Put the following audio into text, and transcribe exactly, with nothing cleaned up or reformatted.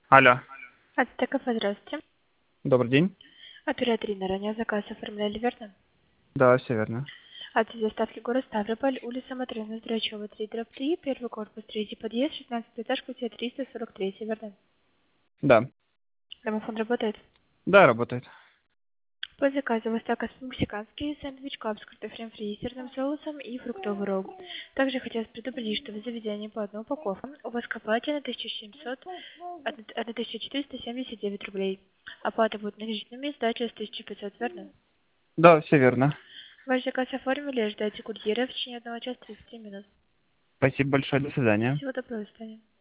Алло, Ацтеков, здравствуйте. добрый день. Оператор Инна, ранее заказ оформляли, верно? Да, все верно. Адрес доставки город Ставрополь, улица Матрена Здрачева, три, дробь три, первый корпус, третий подъезд, шестнадцатый этаж, квартира триста сорок три, верно? Да. Домофон работает. Да, работает. По заказу у вас заказ мексиканский сэндвич кап с картофелем фри, сырным соусом и фруктовый ролл. Также хотелось предупредить, что в заведении по одной упаковке у вас к оплате на тысячу семьсот, тысяча четыреста семьдесят девять рублей. Оплата будет наличными, сдача с тысячи пятьсот, верно? Да, все верно. Ваш заказ оформили, ждайте курьера в течение одного часа тридцати минут. Спасибо большое, до свидания. Всего доброго, до свидания.